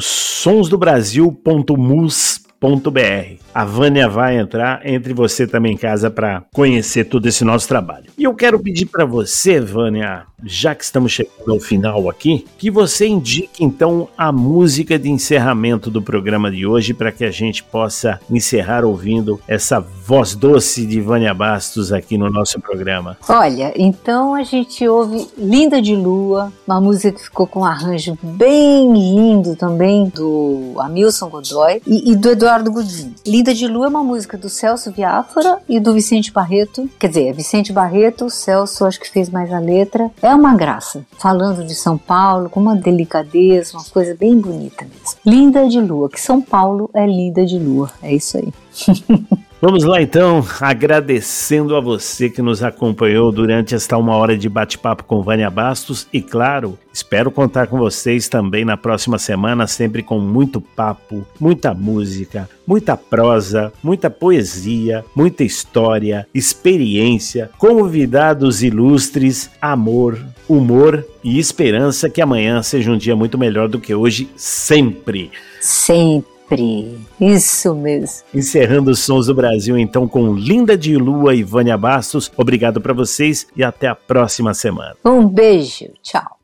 S2: sonsdobrasil.mus.br. A Vânia vai entrar, entre você também em casa para conhecer todo esse nosso trabalho. E eu quero pedir para você, Vânia, já que estamos chegando ao final aqui, que você indique então a música de encerramento do programa de hoje, para que a gente possa encerrar ouvindo essa voz doce de Vânia Bastos aqui no nosso programa.
S3: Olha, então a gente ouve Linda de Lua, uma música que ficou com um arranjo bem lindo também do Hamilton Godoy e do Eduardo Godinho. Linda de Lua é uma música do Celso Biafora e do Vicente Barreto, quer dizer, é Vicente Barreto, o Celso acho que fez mais a letra. É uma graça, falando de São Paulo com uma delicadeza, uma coisa bem bonita mesmo. Linda de Lua, que São Paulo é linda de lua, é isso aí.
S2: Vamos lá então, agradecendo a você que nos acompanhou durante esta 1 hora de bate-papo com Vânia Bastos e, claro, espero contar com vocês também na próxima semana, sempre com muito papo, muita música, muita prosa, muita poesia, muita história, experiência, convidados ilustres, amor, humor e esperança que amanhã seja um dia muito melhor do que hoje, sempre.
S3: Sempre. Isso mesmo.
S2: Encerrando os Sons do Brasil, então, com Linda de Lua e Vânia Bastos. Obrigado para vocês e até a próxima semana.
S3: Um beijo. Tchau.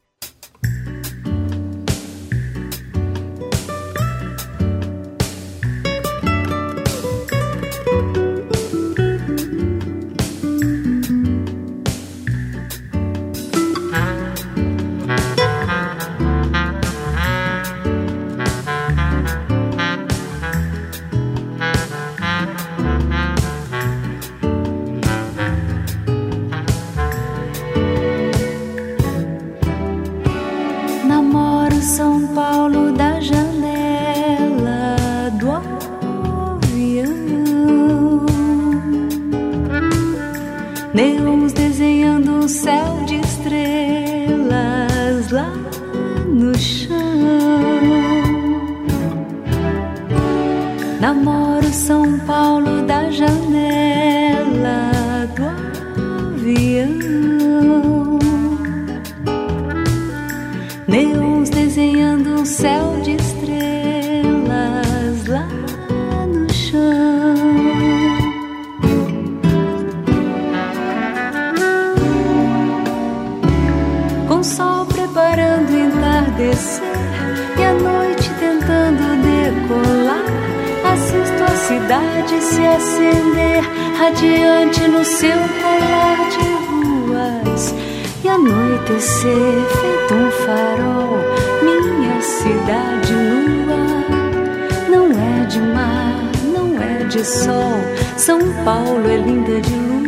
S4: Deus desenhando um céu de estrelas lá no chão. Namoro São Paulo da janela do avião. Deus desenhando um céu de estrelas lá no chão. Com o sol preparando o entardecer e a noite tentando decolar, assisto a cidade se acender radiante no seu colar de ruas e anoitecer feito um farol. Minha cidade nua não é de mar, não é de sol, São Paulo é linda de lua.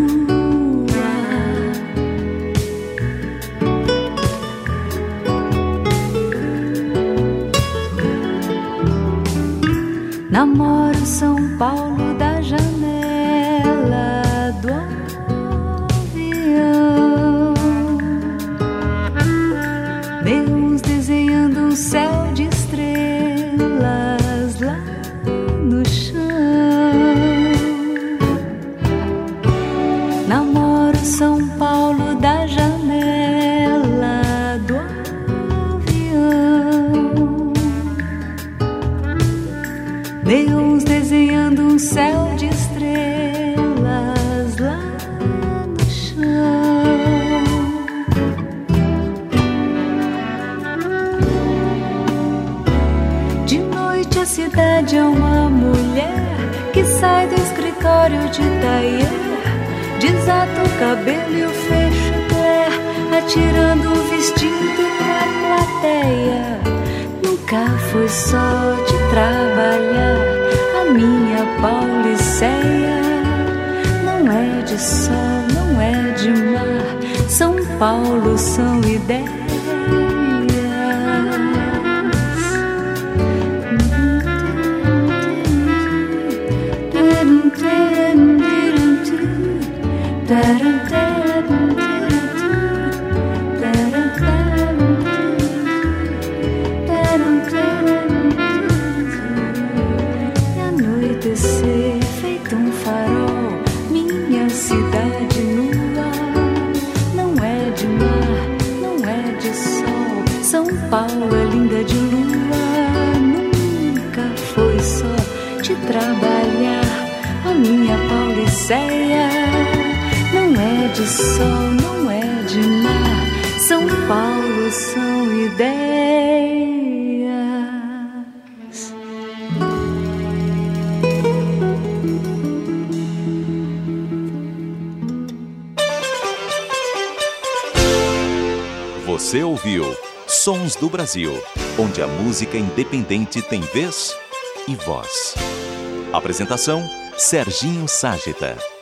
S4: Namoro São Paulo da janela do avião, Deus desenhando um céu de estrelas lá no chão. Namoro São Paulo da janela do avião, Deus desenhando um céu de estrelas lá no chão. De noite a cidade é uma mulher que sai do escritório de tailleur, desata o cabelo e o fecho do ar, atirando o vestido pra plateia. Nunca foi só de trabalhar, a minha Pauliceia. Não é de sol, não é de mar, São Paulo são ideias. Anoitecer feito um farol, minha cidade nua. Não é de mar, não é de sol, São Paulo é linda de lua. Nunca foi só de trabalhar, a minha Pauliceia. Não é de sol, não é de mar, São Paulo são ideias.
S1: Você ouviu Sons do Brasil, onde a música independente tem vez e voz. Apresentação: Serginho Ságita.